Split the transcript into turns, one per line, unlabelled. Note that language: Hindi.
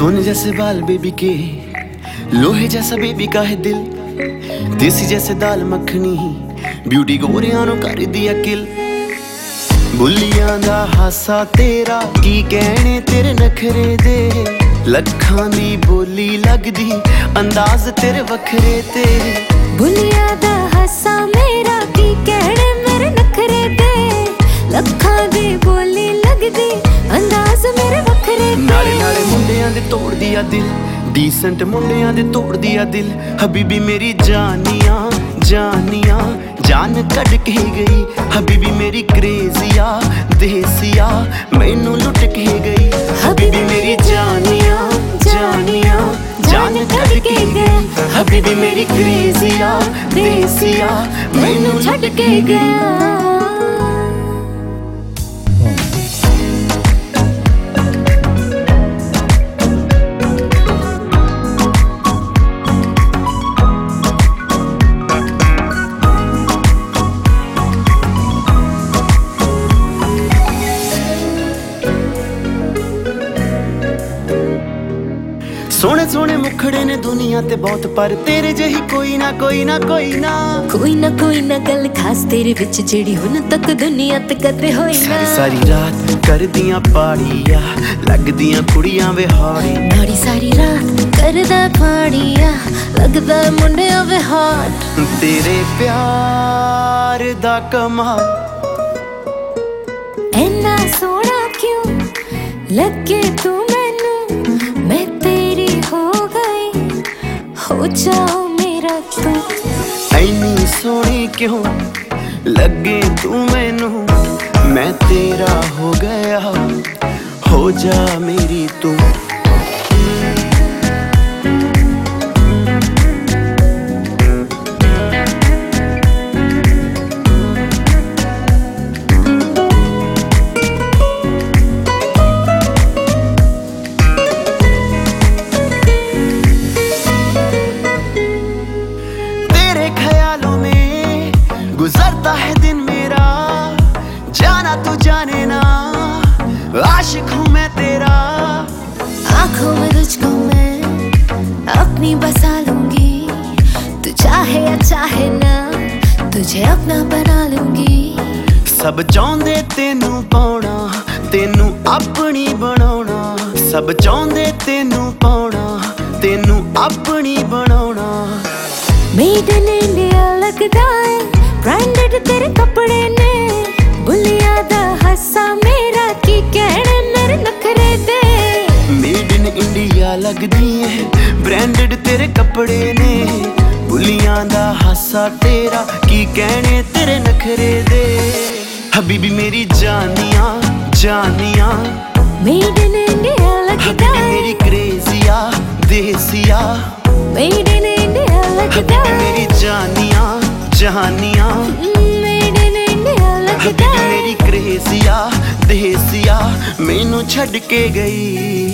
सोने जैसे बाल बेबी के, लोहे जैसा बेबी का है दिल, देसी जैसे दाल मखनी, ब्यूटी गोरियां नु कर दिया किल। बुलियां दा हासा तेरा की कहने तेरे नखरे दे, लखां दी बोली लगदी अंदाज तेरे वखरे ते।
बुलियां दा हासा मेरा की कहने मेरे नखरे दे, लखां दी बोली लगदी अंदाज मेरे वखरे ते।
नाले नाले मुंडियां दे तोड़ दिया दिल, डीसेंट मुंडियां दे तोड़ दिया दिल। हबीबी मेरी जानिया जानिया जान कट के गई, हबीबी मेरी क्रेजिया देसिया मैनू लुट के गई। हबीबी मेरी जानिया जानिया जान कट के गई, हबीबी मेरी क्रेजिया देसिया मैनू लुट के गई। सोने सोने मुखड़े ने दुनिया ते बहुत, पर तेरे जही कोई ना कोई ना कोई ना।
कोई ना गल खास तेरे विच जेड़ी हुन तक दुनिया ते कदे होई ना।
सारी सारी रात कर दियां पाड़िया, लगदियां कुड़ियां वे हाड़ी।
नाड़ी सारी रात करदा पाड़िया, लगदा मुंडिया वे हाट।
तेरे प्यार दा कमाल
ऐना सोना क्यों लगे तू मैनू, मैं तेरी हो गई, हो जाओ मेरा तू।
ऐनी सोनी क्यों लगे तू मैनू, मैं तेरा हो गया, हो जा मेरी तू। गुजरता है दिन मेरा, जाना तू जाने ना, आशिक हूँ मैं तेरा।
आँखों में तुझको मैं अपनी बसा लूंगी, तू चाहे या चाहे ना, तुझे अपना बना लूंगी।
सब चाहते तेनू पाउना, तेनू अपनी बनाउना। सब चाहते तेनू पाउना, तेनू अपनी बनाउना।
मेड इन इंडिया लगदा है, ब्रांडेड तेरे कपड़े ने। बुलियां दा हासा मेरा की कहने मेरे नखरे दे।
मेड इन इंडिया लगदी है, ब्रांडेड तेरे कपड़े ने। बुलियां दा हासा तेरा की कहने तेरे नखरे दे। हबीबी मेरी जानिया जानिया,
मेड इन इंडिया लगदा
हबीबी मेरी क्रेजिया देसिया।
मेड इन इंडिया लगदा
हबीबी मेरी जानिया जानिया,
मेड इन इंडिया लगदा।
हबीबी मेरी क्रेजिया देसिया मैनू छड़ के गई।